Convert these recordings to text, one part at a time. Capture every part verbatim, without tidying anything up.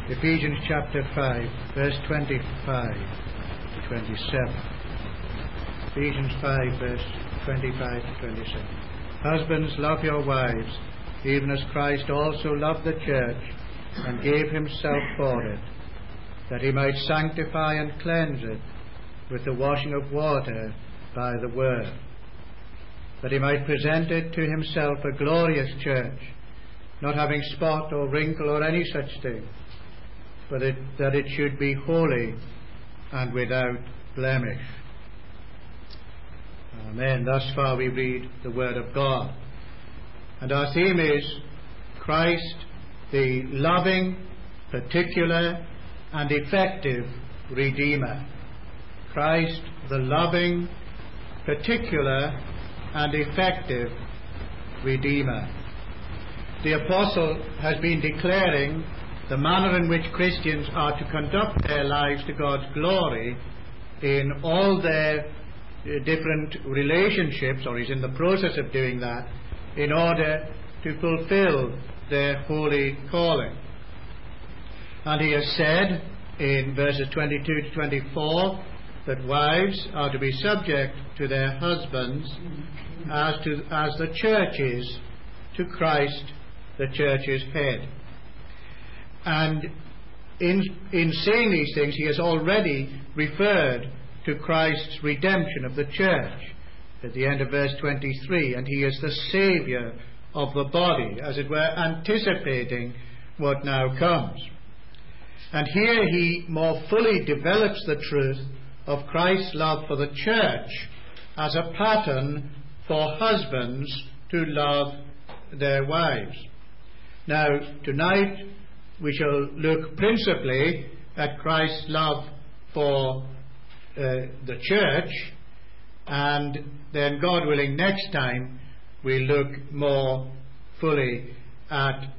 Ephesians chapter five, verse twenty-five to twenty-seven. Ephesians five, verse twenty-five to twenty-seven. Husbands, love your wives, even as Christ also loved the church and gave himself for it, that he might sanctify and cleanse it with the washing of water by the word, that he might present it to himself a glorious church, not having spot or wrinkle or any such thing, but it, that it should be holy and without blemish. Amen. Thus far we read the Word of God. And our theme is Christ, the loving, particular, and effective Redeemer. Christ, the loving, particular, and effective Redeemer. The Apostle has been declaring the manner in which Christians are to conduct their lives to God's glory in all their uh, different relationships, or he's in the process of doing that, in order to fulfill their holy calling. And he has said in verses twenty-two to twenty-four that wives are to be subject to their husbands as, to, as the church is to Christ, the church's head. And in, in saying these things, he has already referred to Christ's redemption of the church at the end of verse twenty-three, and he is the Saviour of the body, as it were, anticipating what now comes. And here he more fully develops the truth of Christ's love for the church as a pattern for husbands to love their wives. Now, tonight we shall look principally at Christ's love for uh, the church, and then, God willing, next time we'll look more fully at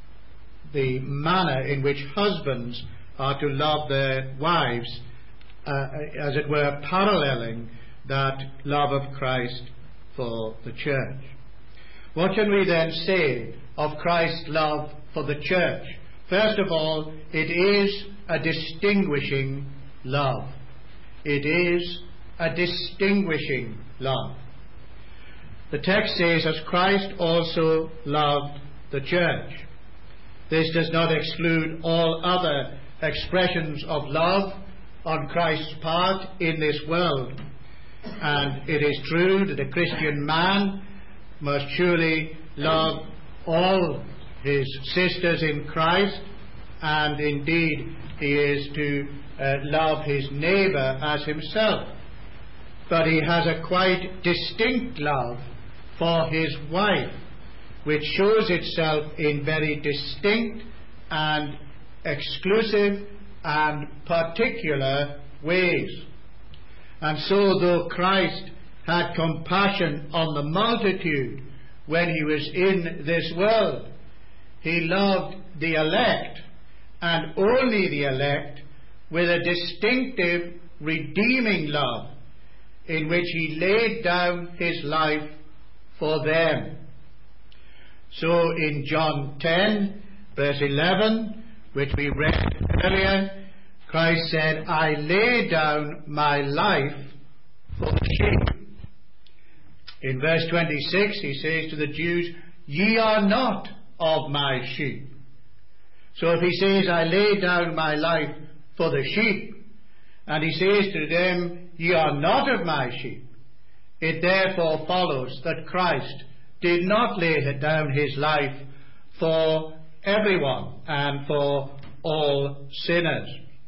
the manner in which husbands are to love their wives, uh, as it were, paralleling that love of Christ for the church. What can we then say of Christ's love for the church? First of all, it is a distinguishing love. It is a distinguishing love. The text says, as Christ also loved the church. This does not exclude all other expressions of love on Christ's part in this world. And it is true that a Christian man must surely love all his sisters in Christ, and indeed he is to uh, love his neighbour as himself. But he has a quite distinct love for his wife, which shows itself in very distinct and exclusive and particular ways. And so, though Christ had compassion on the multitude when he was in this world, he loved the elect, and only the elect, with a distinctive, redeeming love, in which he laid down his life for them. So in John ten, verse eleven, which we read earlier, Christ said, I lay down my life for the sheep. In verse twenty-six, he says to the Jews, ye are not of my sheep. So if he says, I lay down my life for the sheep, and he says to them, ye are not of my sheep, it therefore follows that Christ did not lay down his life for everyone and for all sinners.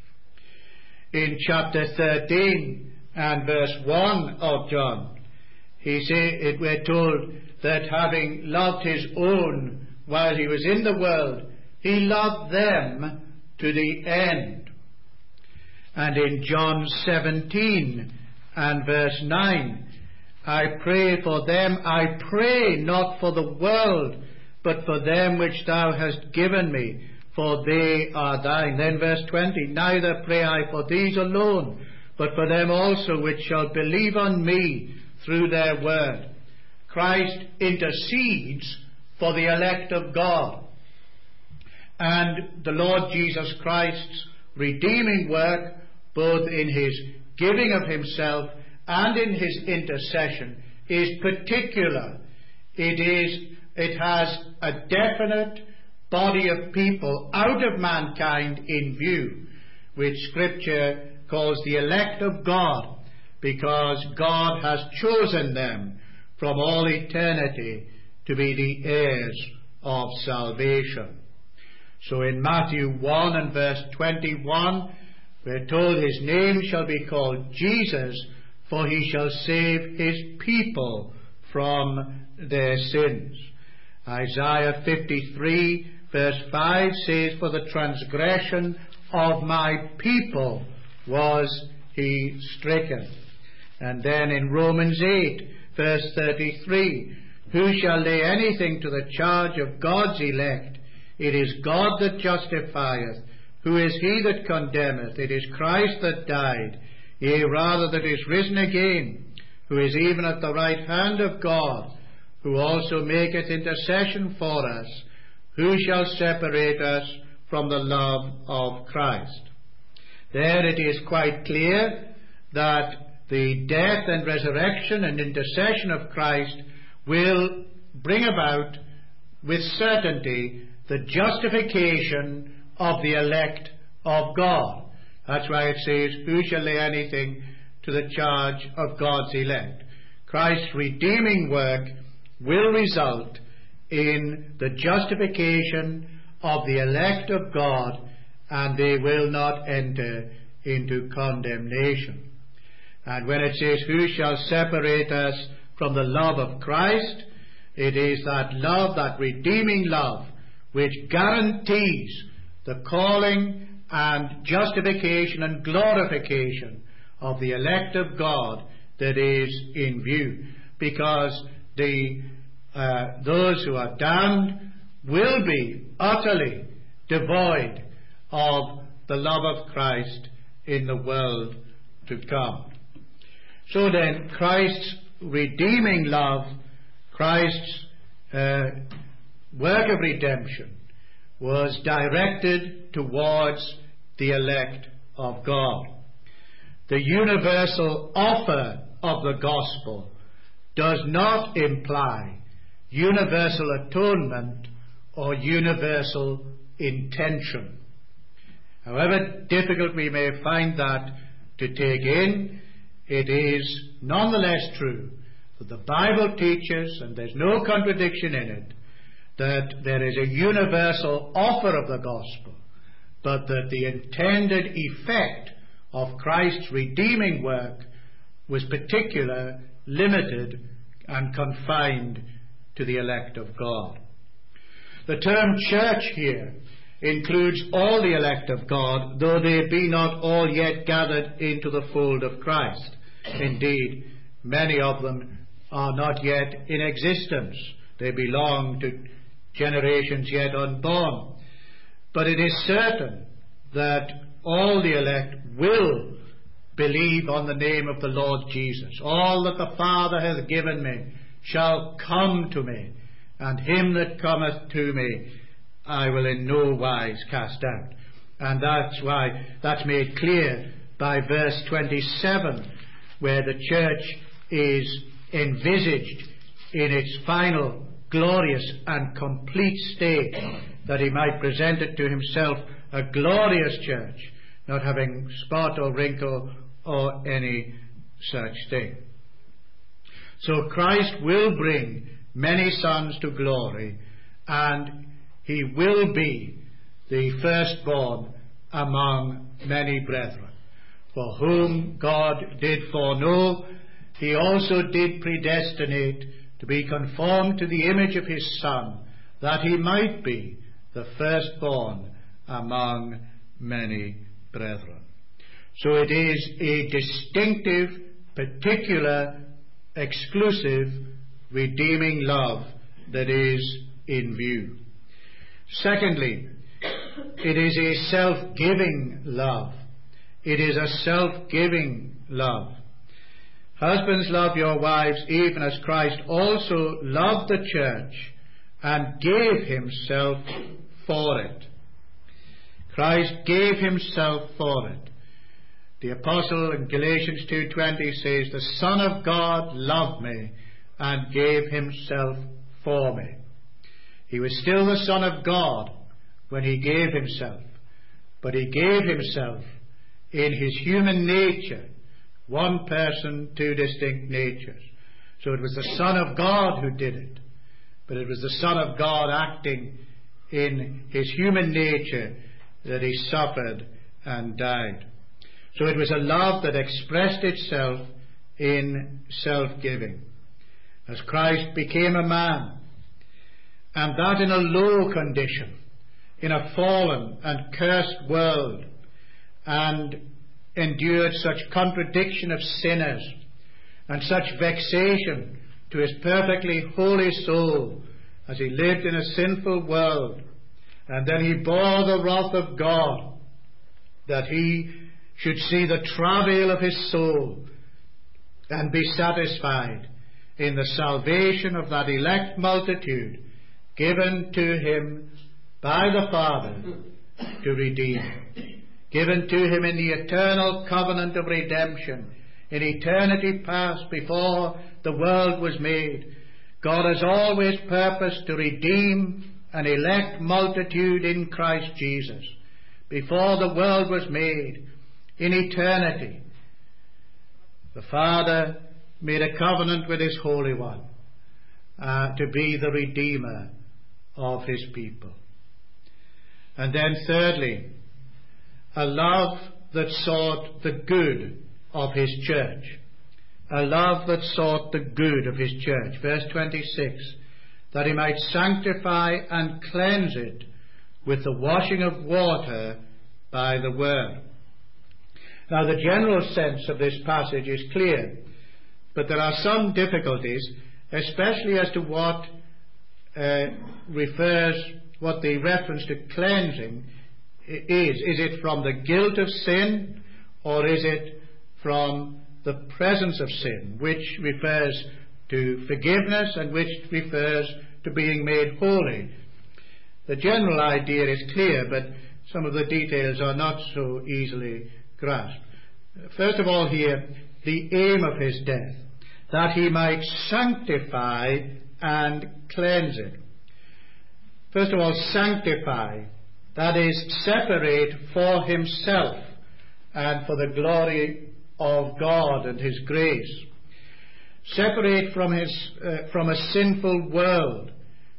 In chapter thirteen and verse one of John, he say, it, we're told that having loved his own while he was in the world, he loved them to the end. And in John seventeen and verse nine, I pray for them, I pray not for the world, but for them which thou hast given me, for they are thine. Then verse twenty, neither pray I for these alone, but for them also which shall believe on me through their word. Christ intercedes for the elect of God. And the Lord Jesus Christ's redeeming work, both in his giving of himself and in his intercession, is particular. It is, it has a definite body of people out of mankind in view, which Scripture calls the elect of God, because God has chosen them from all eternity to be the heirs of salvation. So in Matthew one and verse twenty-one, we're told his name shall be called Jesus, for he shall save his people from their sins. Isaiah fifty-three verse five says, for the transgression of my people was he stricken. And then in Romans eight verse thirty-three, who shall lay anything to the charge of God's elect? It is God that justifieth. Who is he that condemneth? It is Christ that died, yea, rather that is risen again, who is even at the right hand of God, who also maketh intercession for us. Who shall separate us from the love of Christ? There it is quite clear that the death and resurrection and intercession of Christ will bring about with certainty the justification of the elect of God. That's why it says, who shall lay anything to the charge of God's elect? Christ's redeeming work will result in the justification of the elect of God, and they will not enter into condemnation. And when it says, who shall separate us from the love of Christ? It is that love, that redeeming love, which guarantees the calling and justification and glorification of the elect of God that is in view. Because the uh, those who are damned will be utterly devoid of the love of Christ in the world to come. So then, Christ's redeeming love, Christ's uh, work of redemption, was directed towards the elect of God. The universal offer of the gospel does not imply universal atonement or universal intention. However difficult we may find that to take in, it is nonetheless true that the Bible teaches, and there's no contradiction in it, that there is a universal offer of the gospel, but that the intended effect of Christ's redeeming work was particular, limited, and confined to the elect of God. The term church here includes all the elect of God, though they be not all yet gathered into the fold of Christ. Indeed, many of them are not yet in existence. They belong to generations yet unborn. But it is certain that all the elect will believe on the name of the Lord Jesus. All that the Father hath given me shall come to me, and him that cometh to me I will in no wise cast out. And that's why that's made clear by verse twenty-seven, where the church is envisaged in its final glorious and complete state, that he might present it to himself a glorious church, not having spot or wrinkle or any such thing. So Christ will bring many sons to glory, and he will be the firstborn among many brethren. For whom God did foreknow, he also did predestinate to be conformed to the image of his Son, that he might be the firstborn among many brethren. So it is a distinctive, particular, exclusive, redeeming love that is in view. Secondly, it is a self-giving love. It is a self-giving love. Husbands, love your wives, even as Christ also loved the church and gave himself for it. Christ gave himself for it. The apostle in Galatians two twenty says, the Son of God loved me and gave himself for me. He was still the Son of God when he gave himself, but he gave himself in his human nature, one person, two distinct natures. So it was the Son of God who did it, but it was the Son of God acting in his human nature that he suffered and died. So it was a love that expressed itself in self-giving. As Christ became a man, and that in a low condition, in a fallen and cursed world, and endured such contradiction of sinners and such vexation to his perfectly holy soul as he lived in a sinful world, and then he bore the wrath of God, that he should see the travail of his soul and be satisfied in the salvation of that elect multitude given to him by the Father to redeem, given to him in the eternal covenant of redemption, in eternity past, before the world was made. God has always purposed to redeem an elect multitude in Christ Jesus. Before the world was made, in eternity, the Father made a covenant with his Holy One uh, to be the Redeemer of his people. And then thirdly, a love that sought the good of his church. A love that sought the good of his church. Verse twenty-six, that he might sanctify and cleanse it with the washing of water by the word. Now the general sense of this passage is clear, but there are some difficulties, especially as to what uh, refers, what the reference to cleansing is. Is it from the guilt of sin, or is it from the presence of sin, which refers to forgiveness and which refers to being made holy? The general idea is clear, but some of the details are not so easily grasped. First of all here, the aim of his death, that he might sanctify and cleanse it. First of all, sanctify, that is, separate for himself and for the glory of God and his grace. Separate from his uh, from a sinful world.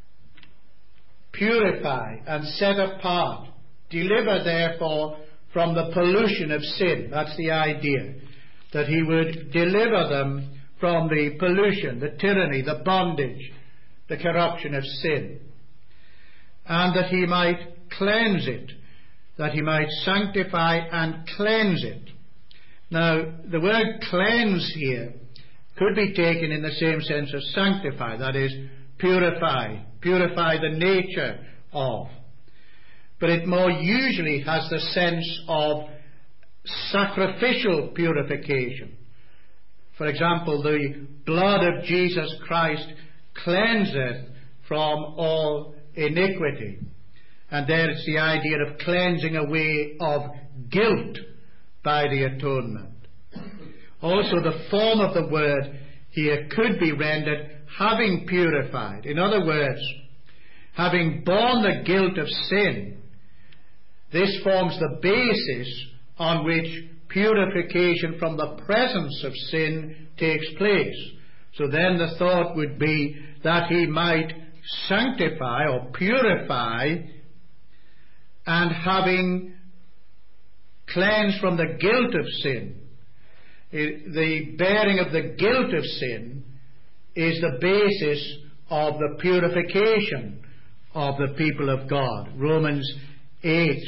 Purify and set apart. Deliver, therefore, from the pollution of sin. That's the idea. That he would deliver them from the pollution, the tyranny, the bondage, the corruption of sin. And that he might cleanse it. That he might sanctify and cleanse it. Now, the word cleanse here could be taken in the same sense as sanctify. That is, purify. Purify the nature of. But it more usually has the sense of sacrificial purification. For example, the blood of Jesus Christ cleanseth from all iniquity. And there it's the idea of cleansing away of guilt by the atonement. Also, the form of the word here could be rendered having purified. In other words, having borne the guilt of sin. This forms the basis on which purification from the presence of sin takes place. So then the thought would be that he might sanctify or purify, and having cleansed from the guilt of sin. It, the bearing of the guilt of sin is the basis of the purification of the people of God. Romans eight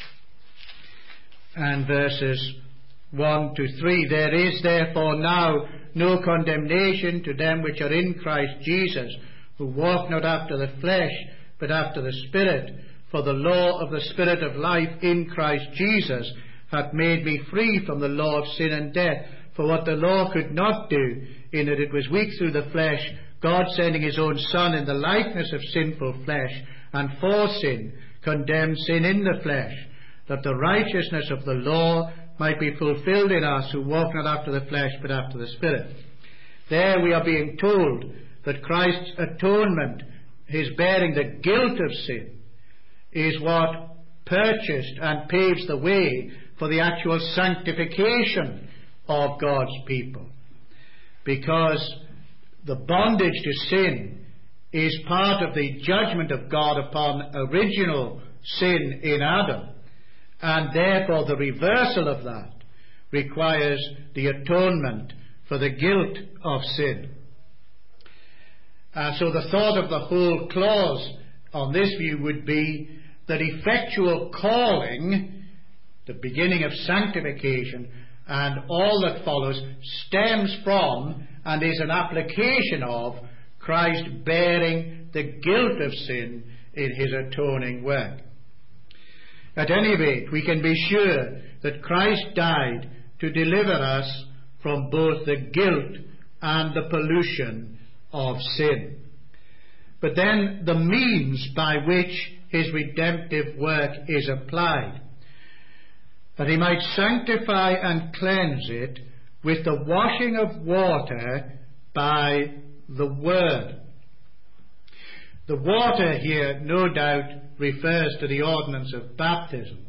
and verses one to three. There is therefore now no condemnation to them which are in Christ Jesus, who walk not after the flesh, but after the Spirit. For the law of the Spirit of life in Christ Jesus hath made me free from the law of sin and death. For what the law could not do, in that it was weak through the flesh, God sending his own Son in the likeness of sinful flesh, and for sin, condemned sin in the flesh, that the righteousness of the law might be fulfilled in us who walk not after the flesh but after the Spirit. There we are being told that Christ's atonement, his bearing the guilt of sin, is what purchased and paves the way for the actual sanctification of God's people. Because the bondage to sin is part of the judgment of God upon original sin in Adam, and therefore the reversal of that requires the atonement for the guilt of sin. And so the thought of the whole clause on this view would be that effectual calling, the beginning of sanctification, and all that follows stems from and is an application of Christ bearing the guilt of sin in his atoning work. At any rate, we can be sure that Christ died to deliver us from both the guilt and the pollution of sin. But then the means by which his redemptive work is applied, that he might sanctify and cleanse it with the washing of water by the Word. The water here, no doubt, refers to the ordinance of baptism.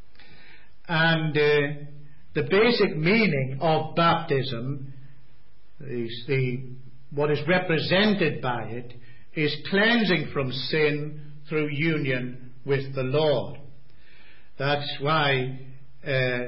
And uh, the basic meaning of baptism, is the, what is represented by it, is cleansing from sin through union with the Lord. That's why uh,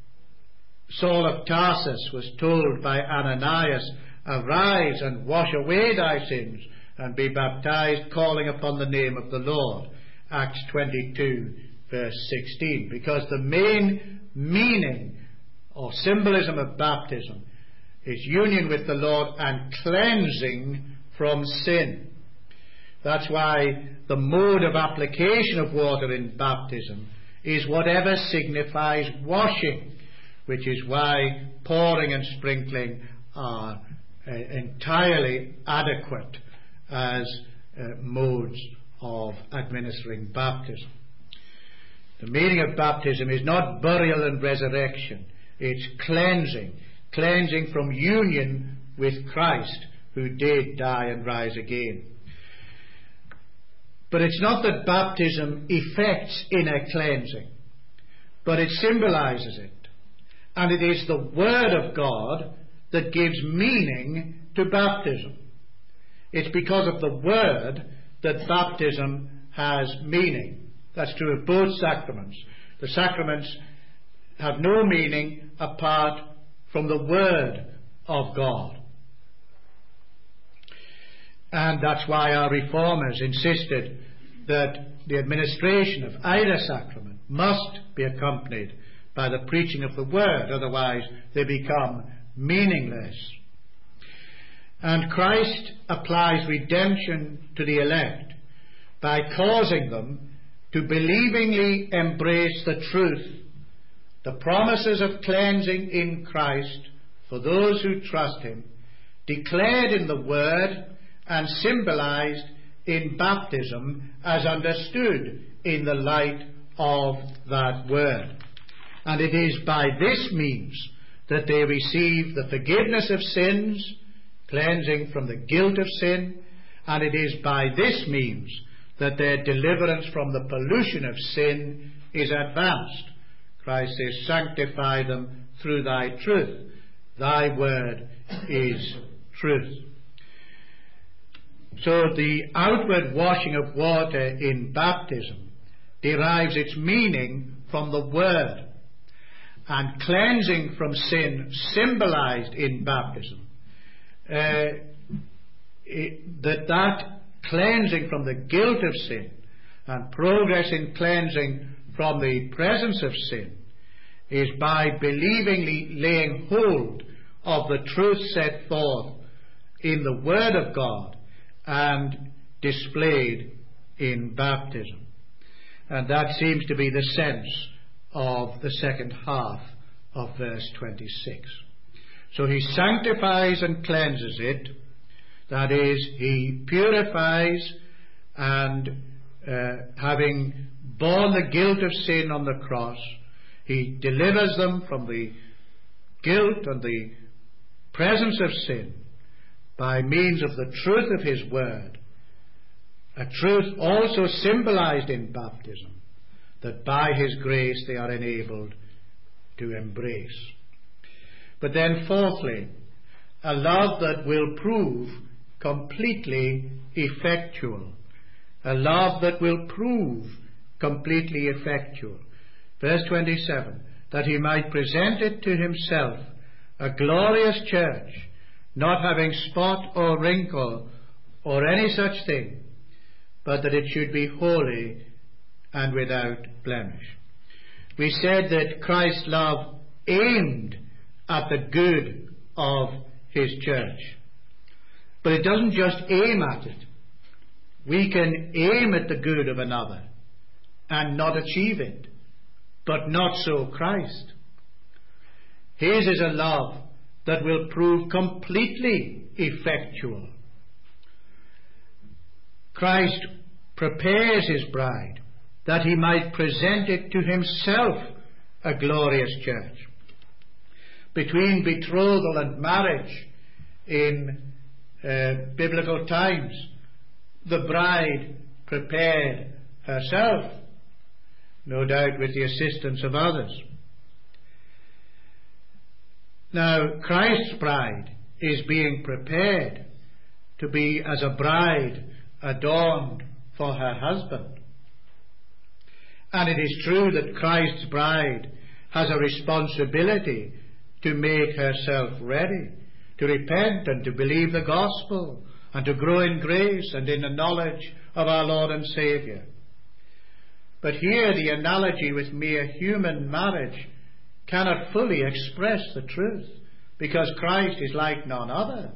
Saul of Tarsus was told by Ananias, "Arise and wash away thy sins and be baptized, calling upon the name of the Lord." Acts twenty-two, verse sixteen. Because the main meaning or symbolism of baptism is union with the Lord and cleansing from sin. That's why the mode of application of water in baptism is whatever signifies washing, which is why pouring and sprinkling are uh, entirely adequate as uh, modes of administering baptism. The meaning of baptism is not burial and resurrection. It's cleansing. Cleansing from union with Christ, who did die and rise again. But it's not that baptism effects inner cleansing, but it symbolizes it. And it is the Word of God that gives meaning to baptism. It's because of the Word that baptism has meaning. That's true of both sacraments. The sacraments have no meaning apart from the Word of God. And that's why our reformers insisted that the administration of either sacrament must be accompanied by the preaching of the Word, otherwise they become meaningless. And Christ applies redemption to the elect by causing them to believingly embrace the truth, the promises of cleansing in Christ for those who trust him, declared in the Word and symbolized in baptism as understood in the light of that Word. And it is by this means that they receive the forgiveness of sins, cleansing from the guilt of sin, and it is by this means that their deliverance from the pollution of sin is advanced. Christ says, "Sanctify them through thy truth. Thy word is truth." So the outward washing of water in baptism derives its meaning from the Word, and cleansing from sin symbolized in baptism, uh, it, that that cleansing from the guilt of sin and progress in cleansing from the presence of sin is by believingly laying hold of the truth set forth in the Word of God and displayed in baptism. And that seems to be the sense of the second half of verse twenty-six. So he sanctifies and cleanses it, that is, he purifies, and uh, having borne the guilt of sin on the cross. He delivers them from the guilt and the presence of sin by means of the truth of his word, a truth also symbolized in baptism, that by his grace they are enabled to embrace. But then fourthly, a love that will prove completely effectual. A love that will prove completely effectual. Verse twenty-seven, that he might present it to himself, a glorious church, not having spot or wrinkle or any such thing, but that it should be holy and without blemish. We said that Christ's love aimed at the good of his church. But it doesn't just aim at it. We can aim at the good of another and not achieve it. But not so Christ. His is a love that will prove completely effectual. Christ prepares his bride that he might present it to himself a glorious church. Between betrothal and marriage in uh, biblical times, the bride prepared herself, no doubt with the assistance of others. Now, Christ's bride is being prepared to be as a bride adorned for her husband. And it is true that Christ's bride has a responsibility to make herself ready, to repent and to believe the gospel, and to grow in grace and in the knowledge of our Lord and Saviour. But here the analogy with mere human marriage cannot fully express the truth, because Christ is like none other.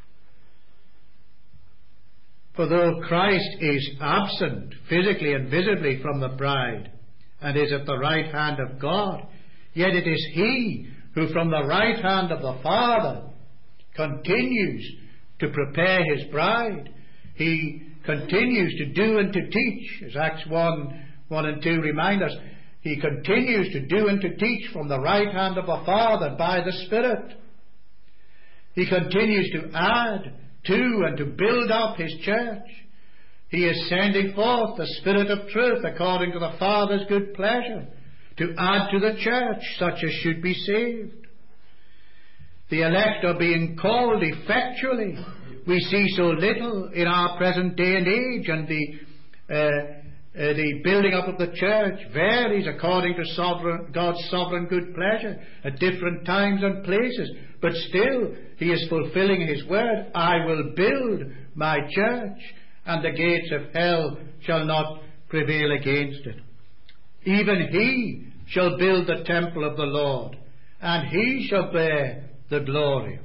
For though Christ is absent physically and visibly from the bride and is at the right hand of God, yet it is he who from the right hand of the Father continues to prepare his bride. He continues to do and to teach, as Acts one, one and two remind us. He continues to do and to teach from the right hand of the Father by the Spirit. He continues to add to and to build up his church. He is sending forth the Spirit of truth according to the Father's good pleasure to add to the church such as should be saved. The elect are being called effectually. We see so little in our present day and age, and the uh, uh, the building up of the church varies according to sovereign, God's sovereign good pleasure at different times and places. But still, he is fulfilling his word. I will build my church, and the gates of hell shall not prevail against it. Even he shall build the temple of the Lord, and he shall bear the glory.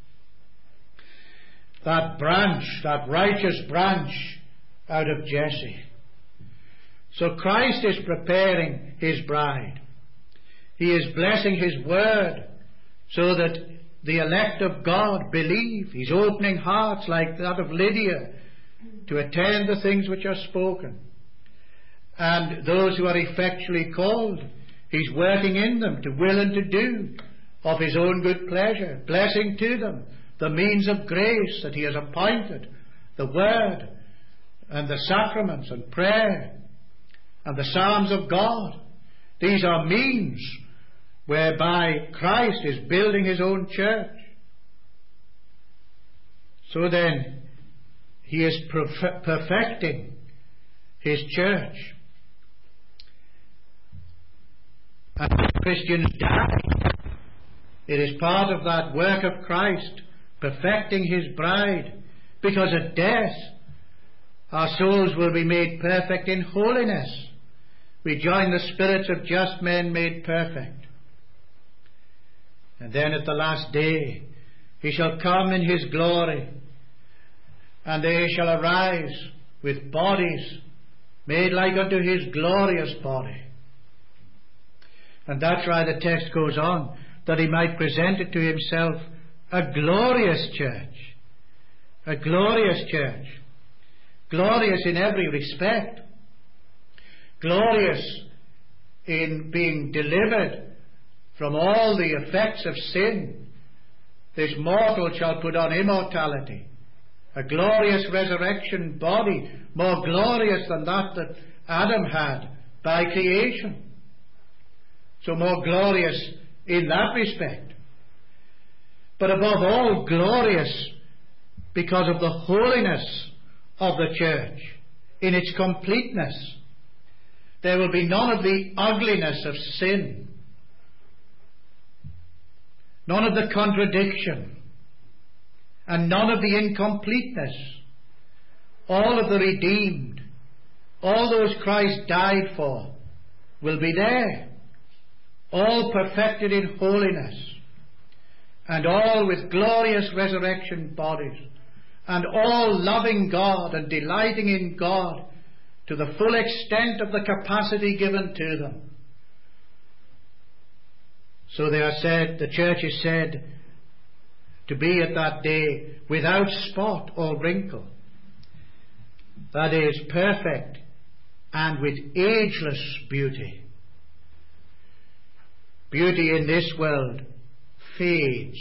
That branch, that righteous branch out of Jesse. So Christ is preparing his bride. He is blessing his word so that the elect of God believe. He's opening hearts like that of Lydia to attend the things which are spoken. And those who are effectually called, he's working in them to will and to do of his own good pleasure, blessing to them the means of grace that he has appointed, the word and the sacraments and prayer and the psalms of God. These are means whereby Christ is building his own church. So then, he is perf- perfecting his church. And when Christians die, it is part of that work of Christ, perfecting his bride, because at death our souls will be made perfect in holiness. We join the spirits of just men made perfect. And then at the last day he shall come in his glory, and they shall arise with bodies made like unto his glorious body. And that's why the text goes on, that he might present it to himself a glorious church. A glorious church. Glorious in every respect. glorious in being delivered from all the effects of sin. This mortal shall put on immortality, a glorious resurrection body, more glorious than that that Adam had by creation. So more glorious in that respect. But above all, glorious because of the holiness of the church in its completeness. There will be none of the ugliness of sin, none of the contradiction, and none of the incompleteness. All of the redeemed, all those Christ died for, will be there, all perfected in holiness, and all with glorious resurrection bodies, and all loving God and delighting in God to the full extent of the capacity given to them. So they are said, the church is said to be at that day without spot or wrinkle. That is, perfect and with ageless beauty. Beauty in this world fades,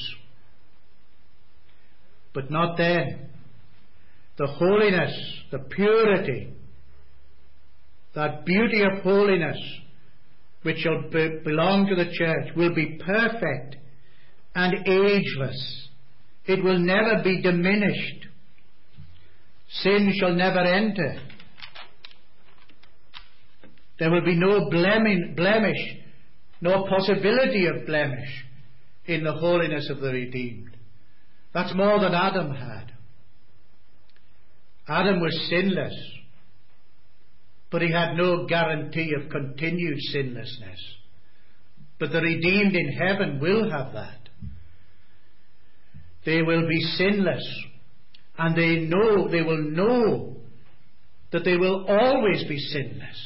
but not then. The holiness, the purity, that beauty of holiness which shall be, belong to the church will be perfect and ageless. It will never be diminished. Sin shall never enter. There will be no blemish, no possibility of blemish in the holiness of the redeemed. That's more than Adam had. Adam was sinless, but he had no guarantee of continued sinlessness. But the redeemed in heaven will have that. They will be sinless, and they know, they will know that they will always be sinless.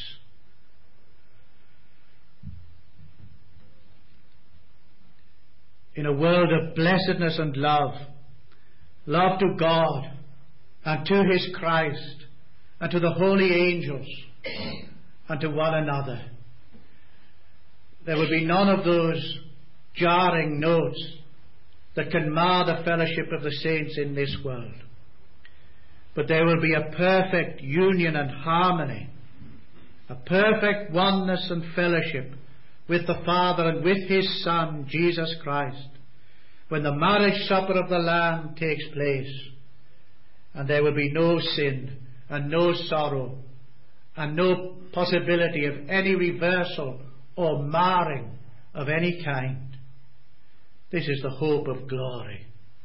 In a world of blessedness and love, love to God and to His Christ and to the holy angels and to one another, there will be none of those jarring notes that can mar the fellowship of the saints in this world. But there will be a perfect union and harmony, a perfect oneness and fellowship with the Father and with His Son, Jesus Christ, when the marriage supper of the Lamb takes place, and there will be no sin and no sorrow and no possibility of any reversal or marring of any kind. This is the hope of glory.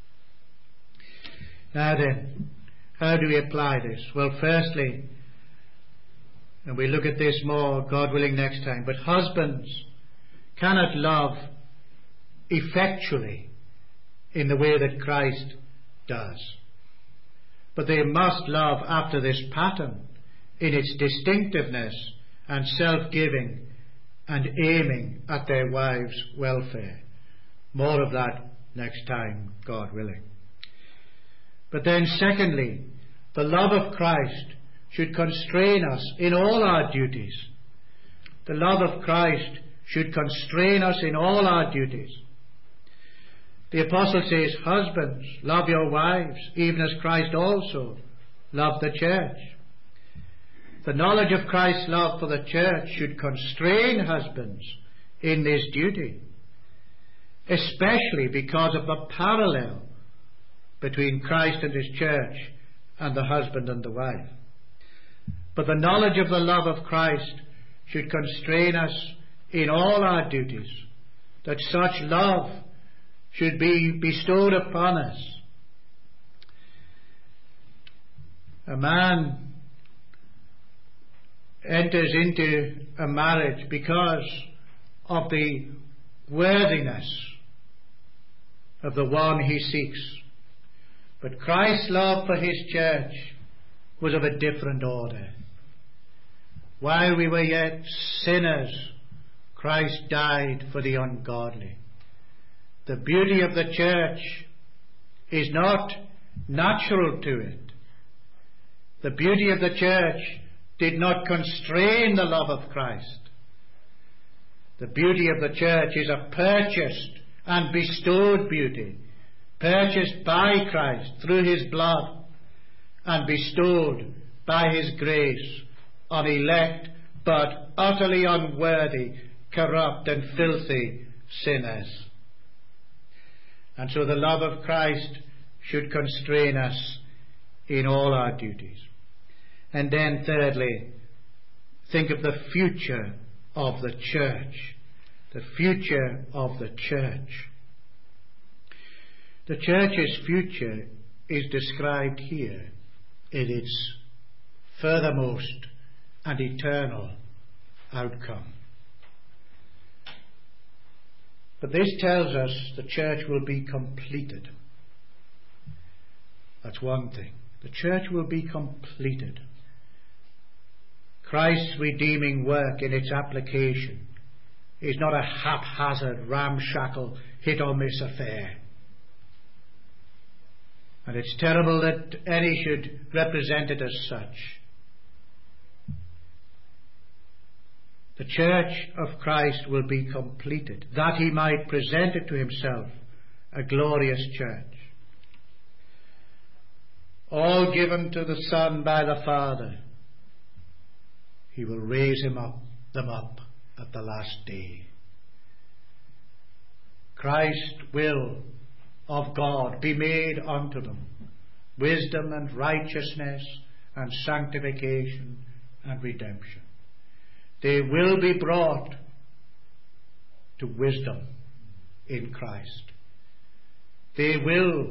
Now then, how do we apply this? Well, firstly, and we'll look at this more, God willing, next time, but husbands cannot love effectually in the way that Christ does. But they must love after this pattern, in its distinctiveness and self-giving and aiming at their wives' welfare. More of that next time, God willing. But then secondly, the love of Christ should constrain us in all our duties. The love of Christ should constrain us in all our duties. The apostle says, husbands, love your wives, even as Christ also loved the church. The knowledge of Christ's love for the church should constrain husbands in this duty, especially because of the parallel between Christ and His church and the husband and the wife. But the knowledge of the love of Christ should constrain us in all our duties, that such love should be bestowed upon us. A man enters into a marriage because of the worthiness of the one he seeks. But Christ's love for His church was of a different order. While we were yet sinners, Christ died for the ungodly. The beauty of the church is not natural to it. The beauty of the church did not constrain the love of Christ. The beauty of the church is a purchased and bestowed beauty, purchased by Christ through his blood and bestowed by his grace on elect but utterly unworthy, corrupt and filthy sinners. And so the love of Christ should constrain us in all our duties. And then thirdly, think of the future of the church. The future of the church. The church's future is described here in its furthermost and eternal outcome. But this tells us the church will be completed. That's one thing. The church will be completed. Christ's redeeming work in its application is not a haphazard, ramshackle, hit-or-miss affair. And it's terrible that any should represent it as such. The church of Christ will be completed, that he might present it to himself, a glorious church. All given to the Son by the Father, he will raise him up, them up at the last day. Christ will of God be made unto them wisdom and righteousness and sanctification and redemption. They will be brought to wisdom in Christ. They will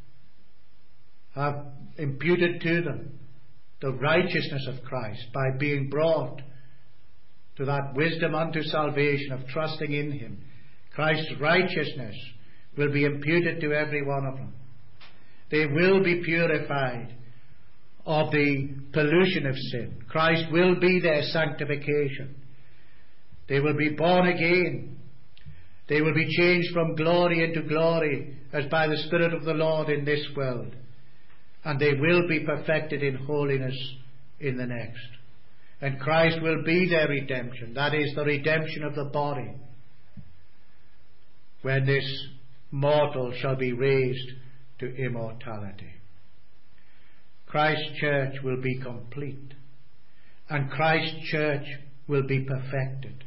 have imputed to them the righteousness of Christ by being brought to that wisdom unto salvation of trusting in him. Christ's righteousness will be imputed to every one of them. They will be purified of the pollution of sin. Christ will be their sanctification. They will be born again. They will be changed from glory into glory as by the Spirit of the Lord in this world. And they will be perfected in holiness in the next. And Christ will be their redemption. That is the redemption of the body, when this mortal shall be raised to immortality. Christ's church will be complete, and Christ's church will be perfected.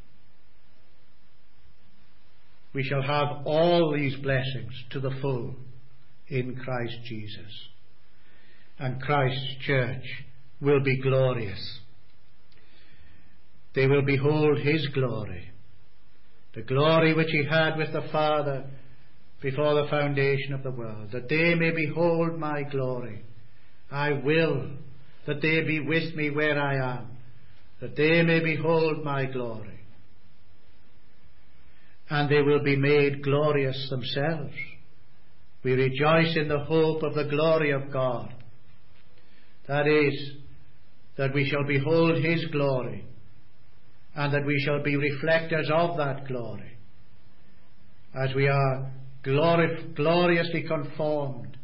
We shall have all these blessings to the full in Christ Jesus, and Christ's church will be glorious. They will behold his glory, the glory which he had with the Father before the foundation of the world, that they may behold my glory. I will that they be with me where I am, that they may behold my glory. And they will be made glorious themselves. We rejoice in the hope of the glory of God. That is, that we shall behold his glory, and that we shall be reflectors of that glory, as we are glori- gloriously conformed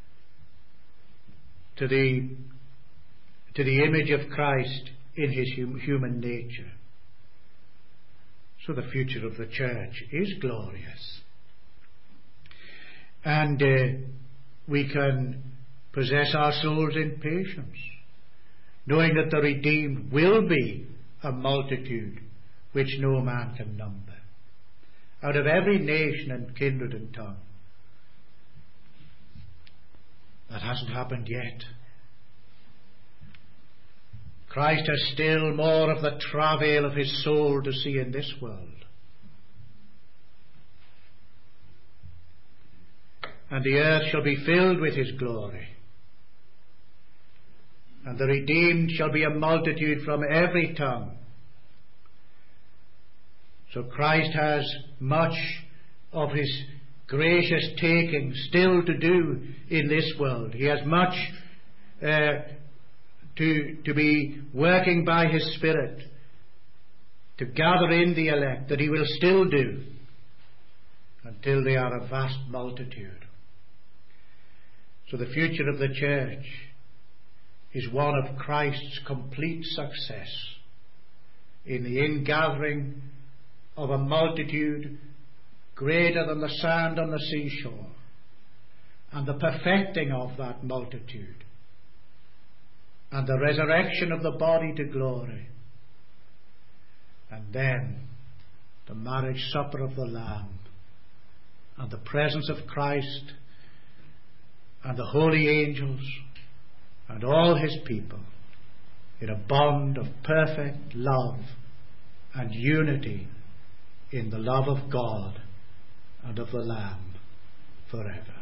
to the, to the image of Christ in his hum- human nature. So the future of the church is glorious. And uh, we can possess our souls in patience, knowing that the redeemed will be a multitude which no man can number, out of every nation and kindred and tongue. That hasn't happened yet. Christ has still more of the travail of his soul to see in this world. And the earth shall be filled with his glory. And the redeemed shall be a multitude from every tongue. So Christ has much of his gracious taking still to do in this world. He has much uh, to, to be working by his Spirit to gather in the elect, that he will still do until they are a vast multitude. So the future of the church is one of Christ's complete success in the ingathering of a multitude greater than the sand on the seashore, and the perfecting of that multitude, and the resurrection of the body to glory, and then the marriage supper of the Lamb, and the presence of Christ, and the holy angels, and all his people, in a bond of perfect love and unity in the love of God and of the Lamb forever.